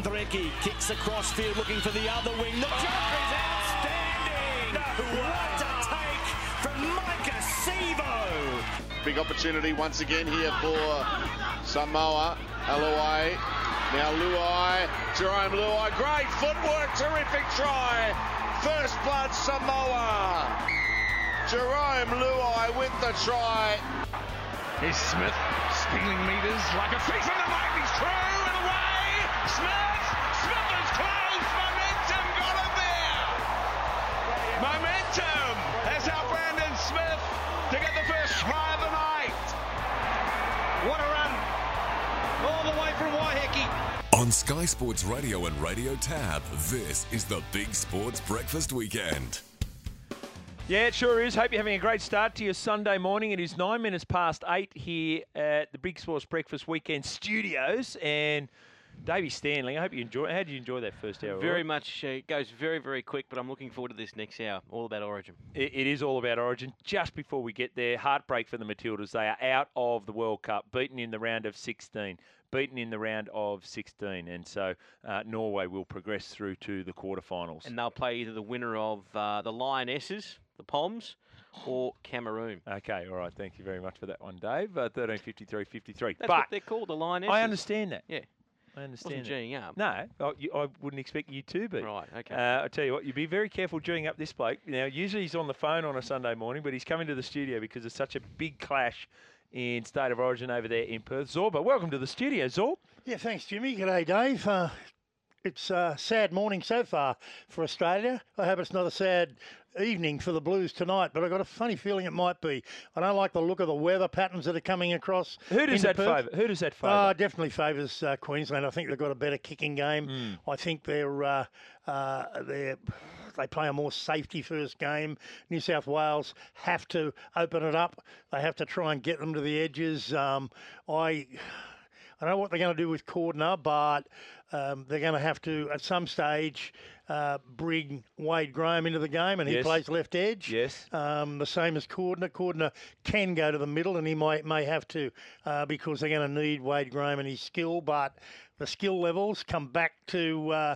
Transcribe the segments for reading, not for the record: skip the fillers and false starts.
Andrecki kicks across field looking for the other wing. The jump is outstanding! What a take from Micah Sivo! Big opportunity once again here for Samoa. Luai. Now Luai. Jerome Luai. Great footwork. Terrific try. First blood Samoa. Jerome Luai with the try. Here's Smith. Stealing meters like a thief in the night. He's through and away. Smith. Smith is close. Momentum got him there. Momentum has helped Brandon Smith to get the first try of the night. What a run. All the way from Waiheke. On Sky Sports Radio and Radio Tab, this is the Big Sports Breakfast Weekend. Yeah, it sure is. Hope you're having a great start to your Sunday morning. It is 9 minutes past 8 here at the Big Sports Breakfast Weekend studios. And Davey Stanley, I hope you enjoy it. How did you enjoy that first hour? Very much. It goes very, very quick, but I'm looking forward to this next hour. All about Origin. It is all about Origin. Just before we get there, heartbreak for the Matildas. They are out of the World Cup, beaten in the round of 16. And so Norway will progress through to the quarterfinals. And they'll play either the winner of the Lionesses, the Poms, or Cameroon. Okay, all right. Thank you very much for that one, Dave. 13:53:53. That's what they're called, the Lionesses. I understand that. Yeah. I understand. Wasn't G'ing up. No, I wouldn't expect you to be. Right, okay. I tell you what, you be very careful G'ing up this bloke. Now, usually he's on the phone on a Sunday morning, but he's coming to the studio because there's such a big clash in State of Origin over there in Perth. Zorba, welcome to the studio, Zorb. Yeah, thanks, Jimmy. G'day, Dave. It's a sad morning so far for Australia. I hope it's not a sad evening for the Blues tonight, but I've got a funny feeling it might be. I don't like the look of the weather patterns that are coming across. Who does that favour? Definitely favours Queensland. I think they've got a better kicking game. I think they play a more safety-first game. New South Wales have to open it up. They have to try and get them to the edges. I don't know what they're going to do with Cordner, but they're going to have to, at some stage, bring Wade Graham into the game, and he plays left edge. Yes. The same as Cordner. Cordner can go to the middle, and he may have to because they're going to need Wade Graham and his skill. But the skill levels come back to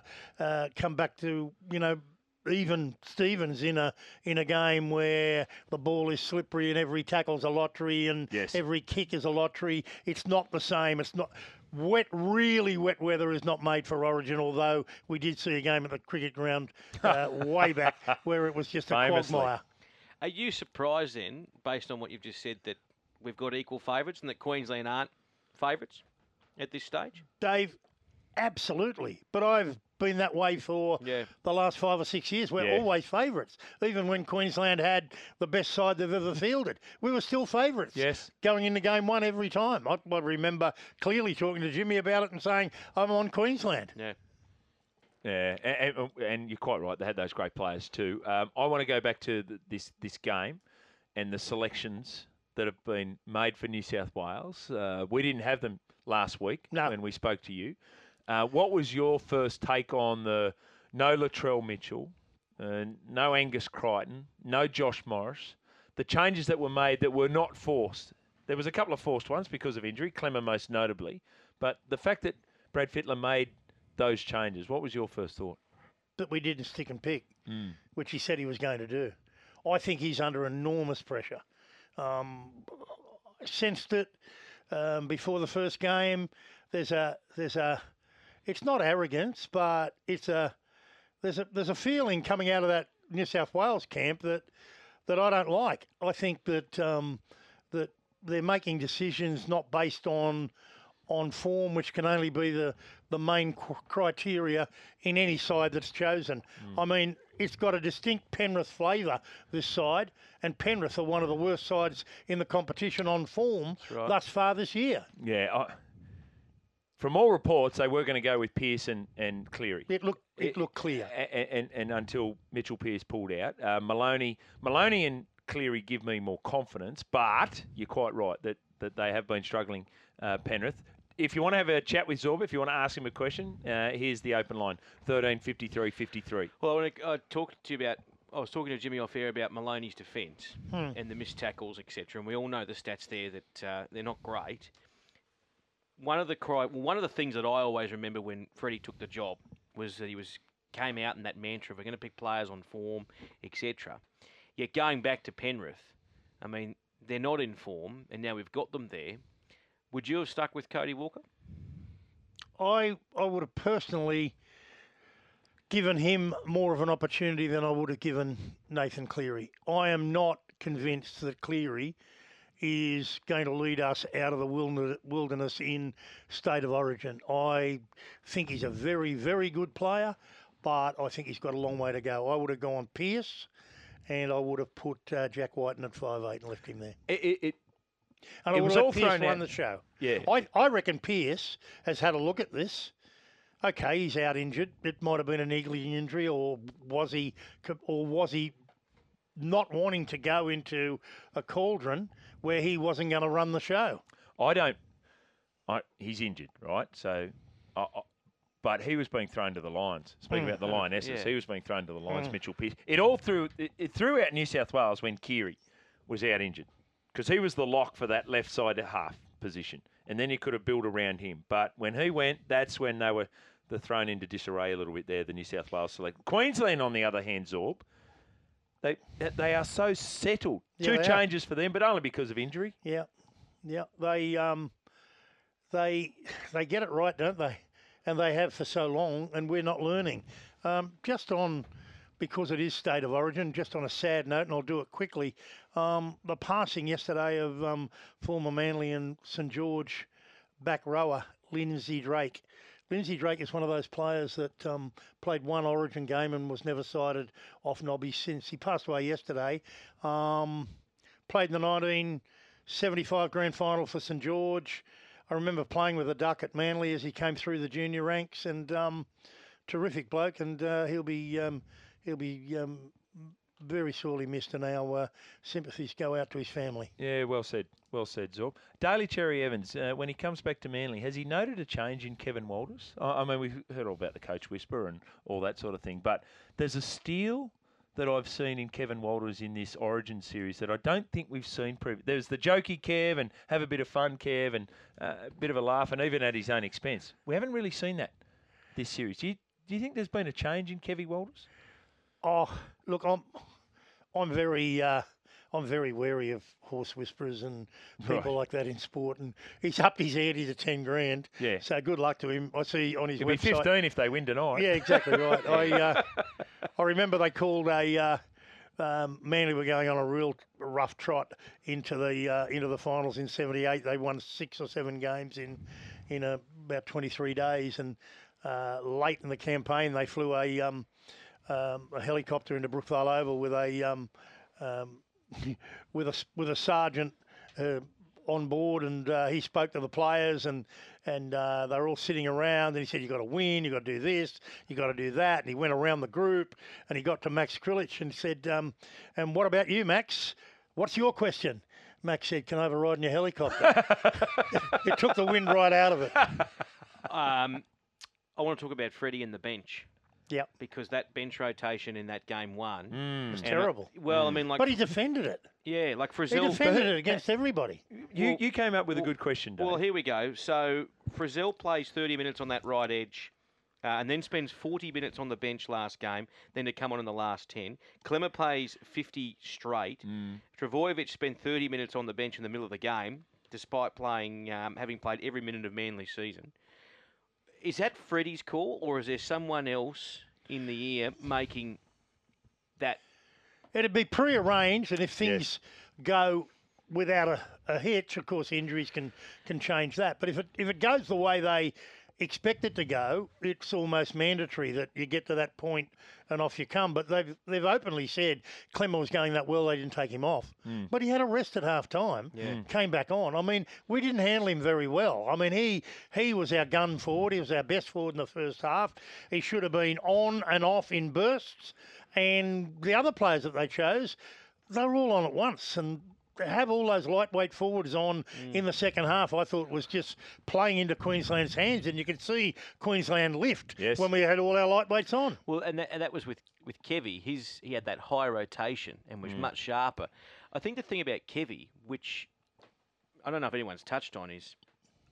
even Stevens in a game where the ball is slippery and every tackle's a lottery and every kick is a lottery. It's not the same. It's not really wet weather is not made for Origin, although we did see a game at the cricket ground way back where it was just a quagmire. Are you surprised then, based on what you've just said, that we've got equal favourites and that Queensland aren't favourites at this stage? Dave, absolutely. But I've been that way for the last 5 or 6 years. We're always favourites. Even when Queensland had the best side they've ever fielded, we were still favourites. Yes. Going into game one every time. I remember clearly talking to Jimmy about it and saying, I'm on Queensland. Yeah. Yeah, and you're quite right. They had those great players too. I want to go back to this game and the selections that have been made for New South Wales. We didn't have them last week when we spoke to you. What was your first take on the no Latrell Mitchell, no Angus Crichton, no Josh Morris, the changes that were made that were not forced? There was a couple of forced ones because of injury, Clemmer most notably, but the fact that Brad Fittler made those changes, what was your first thought? That we didn't stick and pick, which he said he was going to do. I think he's under enormous pressure. I sensed it before the first game. There's a it's not arrogance, but there's a feeling coming out of that New South Wales camp that I don't like. I think that that they're making decisions not based on form, which can only be the main criteria in any side that's chosen. I mean, it's got a distinct Penrith flavour, this side, and Penrith are one of the worst sides in the competition on form thus far this year. Yeah, from all reports, they were going to go with Pearson and Cleary. It looked clear. And until Mitchell Pearce pulled out. Maloney and Cleary give me more confidence, but you're quite right that they have been struggling, Penrith. If you want to have a chat with Zorba, if you want to ask him a question, here's the open line, 13:53:53. Well, I talked to you about. I was talking to Jimmy off air about Maloney's defence and the missed tackles, etc. And we all know the stats there that they're not great. one of the things that I always remember when Freddie took the job was that he came out in that mantra, we're going to pick players on form, etc. Yet going back to Penrith, I mean, they're not in form, and now we've got them there. Would you have stuck with Cody Walker? I would have personally given him more of an opportunity than I would have given Nathan Cleary. I am not convinced that Cleary is going to lead us out of the wilderness in State of Origin. I think he's a very, very good player, but I think he's got a long way to go. I would have gone Pearce, and I would have put Jack Whiten at 5'8" and left him there. It I was would all let Pearce thrown run out. the show. Yeah. I reckon Pearce has had a look at this. Okay, he's out injured. It might have been a niggling injury, or was he not wanting to go into a cauldron where he wasn't going to run the show? He's injured, right? So, but he was being thrown to the Lions. Speaking about the Lionesses, he was being thrown to the Lions. Mitchell Pearce. It threw out New South Wales when Keary was out injured, because he was the lock for that left side half position, and then you could have built around him. But when he went, that's when they're thrown into disarray a little bit there, the New South Wales select. Queensland, on the other hand, Zorb, they are so settled. Yeah, Two they changes for them, but only because of injury. Yeah. They get it right, don't they? And they have for so long, and we're not learning. Because it is State of Origin, just on a sad note, and I'll do it quickly, the passing yesterday of former Manly and St George back rower, Lindsay Drake. Lindsay Drake is one of those players that played one Origin game and was never sighted off Nobby since. He passed away yesterday. Played in the 1975 Grand Final for St George. I remember playing with a duck at Manly as he came through the junior ranks, and terrific bloke, and he'll be very sorely missed, and our sympathies go out to his family. Yeah, well said, Zorb. Daly Cherry Evans, when he comes back to Manly, has he noted a change in Kevin Walters? I mean, we've heard all about the coach whisper and all that sort of thing, but there's a steal that I've seen in Kevin Walters in this Origin series that I don't think we've seen previously. There's the jokey Kev and have a bit of fun Kev and a bit of a laugh, and even at his own expense. We haven't really seen that this series. Do you think there's been a change in Kevin Walters? Oh, look, I'm very wary of horse whisperers and people like that in sport, and he's upped his ante to 10 grand. Yeah. So good luck to him. I see on his He'll website. be 15 if they win tonight. Yeah, exactly right. I remember they called Manly were going on a real rough trot into the finals in '78. They won 6 or 7 games in about 23 days, and late in the campaign they flew a helicopter into Brookvale Oval with a sergeant on board, and he spoke to the players, and they were all sitting around, and he said, "You got to win, you got to do this, you got to do that," and he went around the group, and he got to Max Krilich and said, "And what about you, Max? What's your question?" Max said, "Can I have a ride in your helicopter?" It took the wind right out of it. I want to talk about Freddie and the bench. Yeah, because that bench rotation in that game one was terrible. I mean, but he defended it. Yeah, like He Frizzell defended it against everybody. You came up with a good question, Dave. Well, here we go. So Frizzell plays 30 minutes on that right edge, and then spends 40 minutes on the bench last game, then to come on in the last 10. Klemmer plays 50 straight. Travojevic spent 30 minutes on the bench in the middle of the game, despite playing, having played every minute of Manly's season. Is that Freddie's call, or is there someone else in the ear making that? It'd be prearranged, and if things go without a hitch, of course, injuries can change that. But if it goes the way they expect it to go, it's almost mandatory that you get to that point and off you come. But they've openly said Klemmer was going that well, they didn't take him off. But he had a rest at half time, came back on. I mean, we didn't handle him very well. I mean, he was our gun forward. He was our best forward in the first half. He should have been on and off in bursts. And the other players that they chose, they were all on at once. And to have all those lightweight forwards on in the second half, I thought was just playing into Queensland's hands, and you could see Queensland lift when we had all our lightweights on. Well, and that was with Kevy. He had that high rotation and was much sharper. I think the thing about Kevy, which I don't know if anyone's touched on, is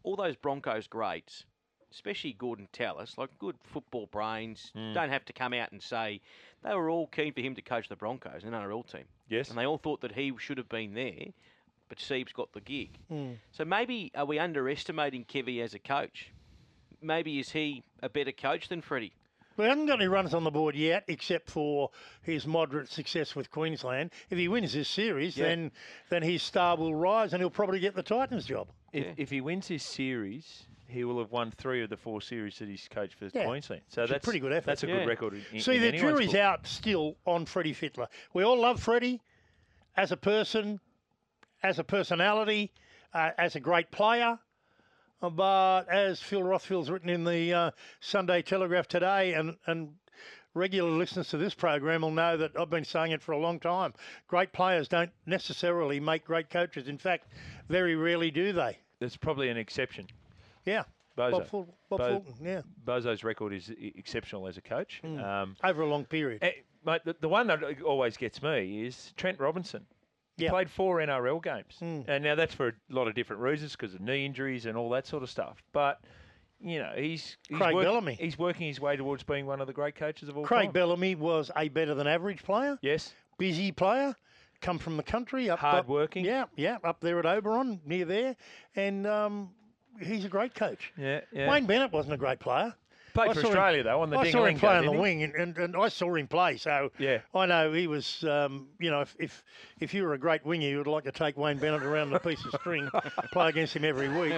all those Broncos greats, especially Gordon Tallis, like good football brains, don't have to come out and say they were all keen for him to coach the Broncos, an NRL team. Yes. And they all thought that he should have been there, but Siebes got the gig. So maybe are we underestimating Kevy as a coach? Maybe is he a better coach than Freddie? We haven't got any runs on the board yet, except for his moderate success with Queensland. If he wins this series, then his star will rise and he'll probably get the Titans job. If he wins this series, he will have won 3 of the 4 series that he's coached for Queensland. So that's a pretty good effort. That's a good record. See, in the anyone's jury's book. out still on Freddie Fittler. We all love Freddie as a person, as a personality, as a great player. But as Phil Rothfield's written in the Sunday Telegraph today, and regular listeners to this program will know that I've been saying it for a long time, great players don't necessarily make great coaches. In fact, very rarely do they. There's probably an exception. Yeah. Bozo. Bob Fulton, yeah. Bozo's record is exceptional as a coach. Over a long period. Mate, the one that always gets me is Trent Robinson. He played 4 NRL games. And now that's for a lot of different reasons because of knee injuries and all that sort of stuff. But, you know, he's Bellamy. He's working his way towards being one of the great coaches of all Craig time. Bellamy was a better than average player. Yes. Busy player. Come from the country. Hard working. Yeah, up there at Oberon, near there. And he's a great coach. Yeah. Wayne Bennett wasn't a great player. Played for Australia, though, on the I saw him Dingalingo, play on the didn't he? wing, and I saw him play. So I know he was, you know, if you were a great winger, you would like to take Wayne Bennett around a piece of string, play against him every week.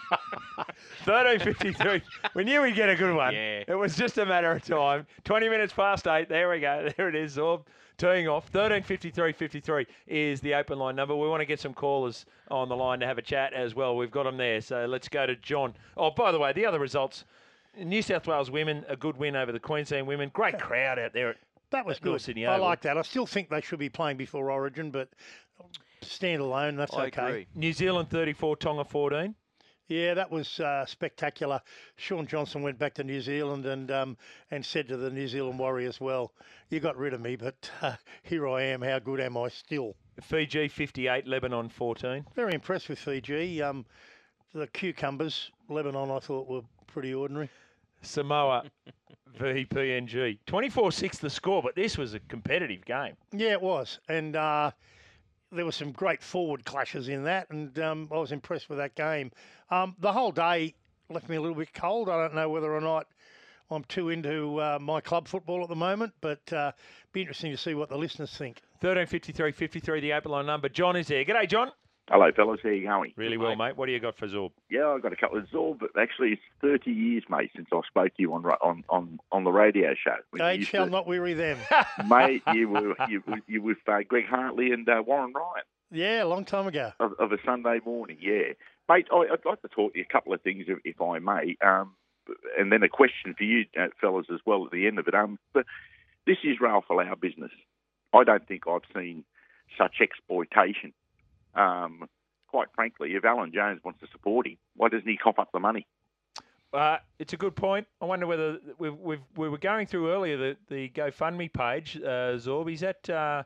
13:53. We knew we'd get a good one. Yeah. It was just a matter of time. 20 minutes past 8. There we go. There it is. Zorb teeing off. 13:53 is the open line number. We want to get some callers on the line to have a chat as well. We've got them there. So let's go to John. Oh, by the way, the other results. New South Wales women, a good win over the Queensland women. Great crowd out there. That was good. Sydney I Oval. like that. I still think they should be playing before Origin, but stand alone, that's I okay. agree. New Zealand 34, Tonga 14. Yeah, that was spectacular. Sean Johnson went back to New Zealand and said to the New Zealand Warriors, well, you got rid of me, but here I am. How good am I still? Fiji 58, Lebanon 14. Very impressed with Fiji. The Cucumbers, Lebanon, I thought were pretty ordinary. Samoa v PNG. 24-6 the score, but this was a competitive game. Yeah, it was. And there were some great forward clashes in that, and I was impressed with that game. The whole day left me a little bit cold. I don't know whether or not I'm too into my club football at the moment, but be interesting to see what the listeners think. 13:53 the open line number. John is there. G'day, John. Hello, fellas. How you going? Really well, mate. What do you got for Zorb? Yeah, I've got a couple of Zorb, but actually it's 30 years, mate, since I spoke to you on the radio show. Age shall not weary them. Mate, you were with Greg Hartley and Warren Ryan. Yeah, a long time ago. Of a Sunday morning, yeah. Mate, I'd like to talk to you a couple of things, if I may, and then a question for you fellas as well at the end of it. But this is Ralph Allow business. I don't think I've seen such exploitation. Quite frankly, if Alan Jones wants to support him, why doesn't he cough up the money? It's a good point. I wonder whether we were going through earlier the GoFundMe page. Zorb, he's at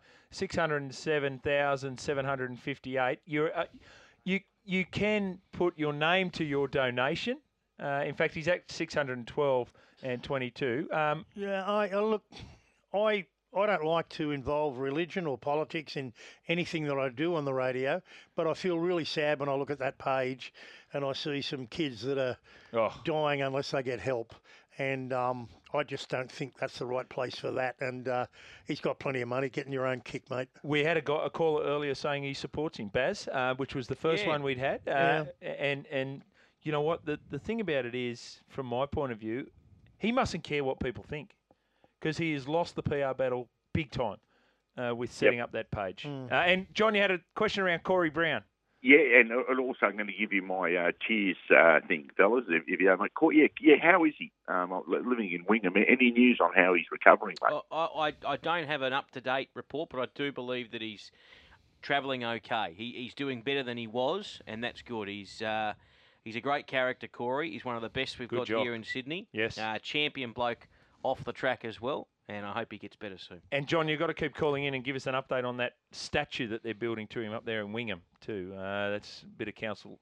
607,758. You can put your name to your donation. In fact, he's at 612 and 22. I don't like to involve religion or politics in anything that I do on the radio, but I feel really sad when I look at that page and I see some kids that are dying unless they get help. And I just don't think that's the right place for that. And he's got plenty of money. Getting your own kick, mate. We had a caller earlier saying he supports him, Baz, which was the first one we'd had. And you know what? The thing about it is, from my point of view, he mustn't care what people think, because he has lost the PR battle big time with setting up that page. And, John, you had a question around Corey Brown. Yeah, and also I'm going to give you my cheers thing, fellas, if you haven't. Yeah, how is he living in Wingham? Any news on how he's recovering, mate? I don't have an up-to-date report, but I do believe that he's travelling okay. He's doing better than he was, and that's good. He's a great character, Corey. He's one of the best we've got here in Sydney. Yes. Champion bloke off the track as well, and I hope he gets better soon. And, John, you've got to keep calling in and give us an update on that statue that they're building to him up there in Wingham too. That's a bit of council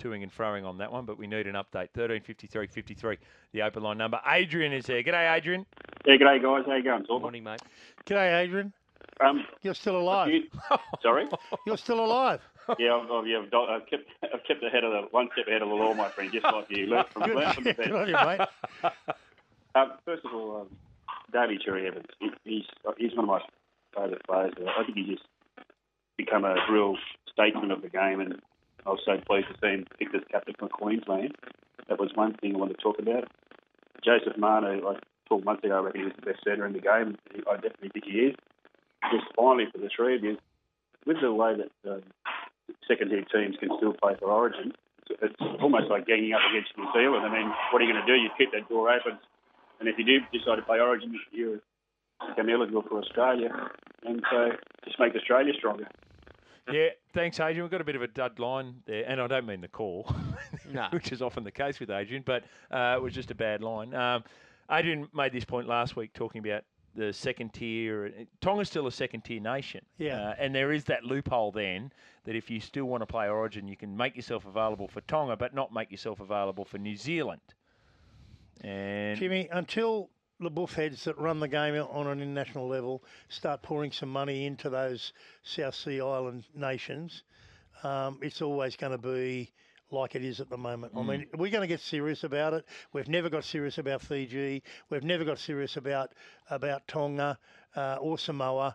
toing and froing on that one, but we need an update. 1353 the open line number. Adrian is there. G'day, Adrian. Yeah, g'day guys. How you going, Torben? Morning, mate. G'day, Adrian. You're still alive. Sorry? You're still alive. Yeah, I've kept ahead of one step ahead of the law, my friend, just like you. Learn from the best. Good on you, mate. First of all, Daly Cherry Evans, he's one of my favourite players. I think he's just become a real statesman of the game, and I was so pleased to see him picked as captain for Queensland. That was one thing I wanted to talk about. Joseph Manu, I talked months ago, I reckon he was the best centre in the game. I definitely think he is. Just finally, for the three of you, with the way that second-tier teams can still play for Origin, it's almost like ganging up against New Zealand. I mean, what are you going to do? You keep that door open, and if you do decide to play Origin, you become eligible for Australia, and so just make Australia stronger. Yeah, thanks, Adrian. We've got a bit of a dud line there, and I don't mean the call, which is often the case with Adrian, but it was just a bad line. Adrian made this point last week talking about the second tier. Tonga's still a second tier nation. Yeah. And there is that loophole then that if you still want to play Origin, you can make yourself available for Tonga, but not make yourself available for New Zealand. And Jimmy, until the buffheads that run the game on an international level start pouring some money into those South Sea Island nations, it's always going to be like it is at the moment. I mean, we're going to get serious about it. We've never got serious about Fiji. We've never got serious about Tonga or Samoa.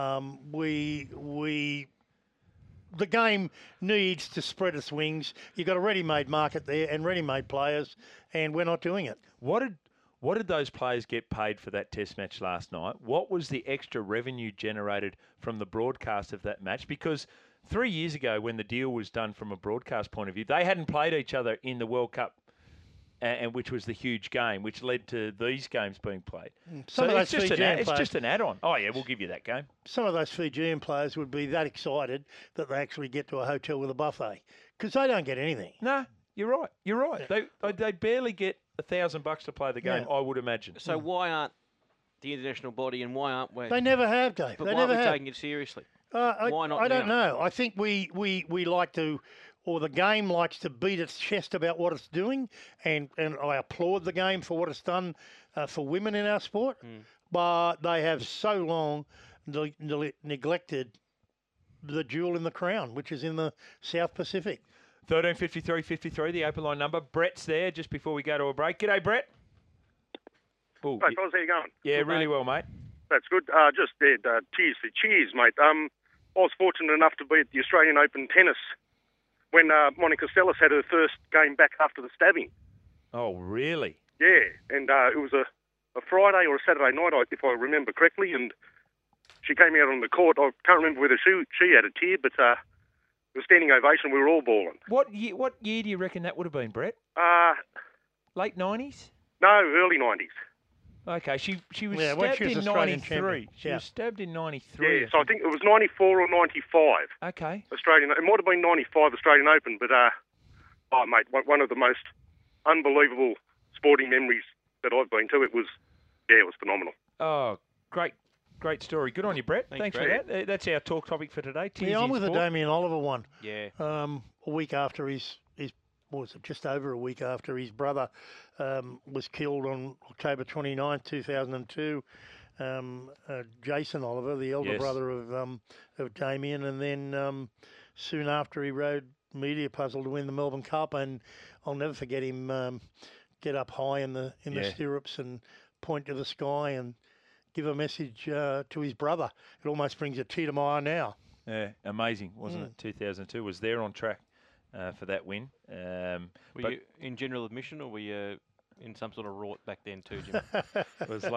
The game needs to spread its wings. You've got a ready-made market there and ready-made players, and we're not doing it. What did those players get paid for that test match last night? What was the extra revenue generated from the broadcast of that match? Because 3 years ago, when the deal was done from a broadcast point of view, they hadn't played each other in the World Cup, and which was the huge game, which led to these games being played. So it's just an add-on. Oh, yeah, we'll give you that game. Some of those Fijian players would be that excited that they actually get to a hotel with a buffet because they don't get anything. No, you're right. You're right. They barely get $1,000 to play the game, I would imagine. So why aren't the international body and why aren't we? They never have, Dave. But they why never aren't we have. taking it seriously? Why not I don't now? know. I think we like to, or the game likes to beat its chest about what it's doing, and I applaud the game for what it's done for women in our sport, but they have so long neglected the jewel in the crown, which is in the South Pacific. 1353 the open line number. Brett's there just before we go to a break. G'day, Brett. Hey, fellas, how you going? Yeah, really well, mate. That's good. Just there, cheers, mate. I was fortunate enough to be at the Australian Open tennis when Monica Seles had her first game back after the stabbing. Oh, really? Yeah, and it was a Friday or a Saturday night, if I remember correctly, and she came out on the court. I can't remember whether she had a tear, but it was standing ovation. We were all bawling. What year do you reckon that would have been, Brett? Late 90s? No, early 90s. Okay, she was when stabbed she was in Australian 93. champion. She was stabbed in 93. Yeah, so I think it was 94 or 95. Okay. Australian. It might have been 95 Australian Open, but oh mate, one of the most unbelievable sporting memories that I've been to. It was phenomenal. Oh, great story. Good on you, Brett. Thanks for Brett. that. That's our talk topic for today. Tears Yeah, I'm in with the sport. Damien Oliver one. Yeah. A week after his was it just over a week after his brother was killed on October 29, 2002. Jason Oliver, the elder brother of Damien, and then soon after he rode Media Puzzle to win the Melbourne Cup, and I'll never forget him get up high in the stirrups and point to the sky and give a message to his brother. It almost brings a tear to my eye now. Yeah, amazing, wasn't it? 2002 was there on track for that win. Were you in general admission or were you in some sort of rort back then too, Jim? It was